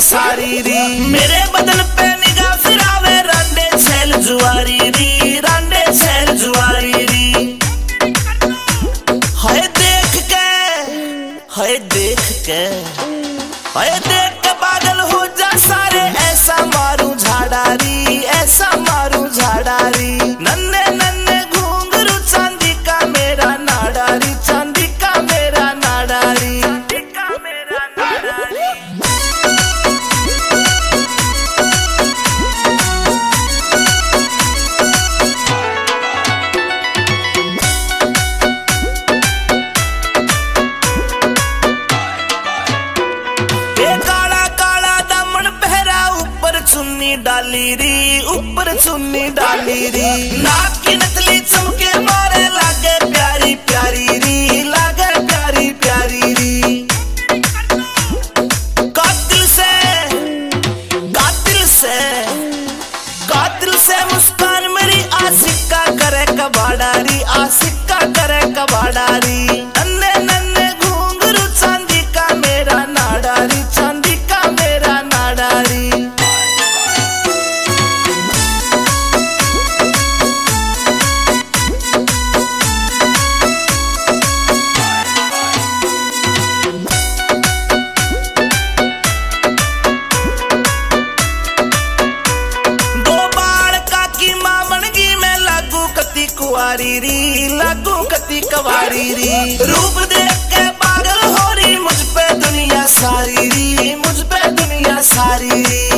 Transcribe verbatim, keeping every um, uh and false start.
सारी री मेरे बदन पे निगाह फिरावे रांडे छैल जुआरी री रांडे छैल जुआरी री। हाय देख के हाय देख के हाय देख के पागल हो जा सारे ऐसा मारू झाड़ारी ऐसा मारू झाड़ारी। नन्हे नन्हे घूंघरू चांदी का मेरा नाडारी चांदी का मेरा नाडारी। चुन्नी डाली री ऊपर चुन्नी डाली री नाक की नकली चमके मारे लागे प्यारी प्यारी री लागे प्यारी प्यारी री। कातिल से कातिल से कातिल से मुस्कान मेरी आशिका करे कबाड़ारी आशिका करे कबाड़ारी। नन्हे नन्हे घूंघरू चांदी का मेरा नाडारी चांदी का मेरा नाडारी। कुवारी री लागू कती कवारी री रूप देख के पागल हो रही मुझ पे दुनिया सारी री मुझ पे दुनिया सारी री।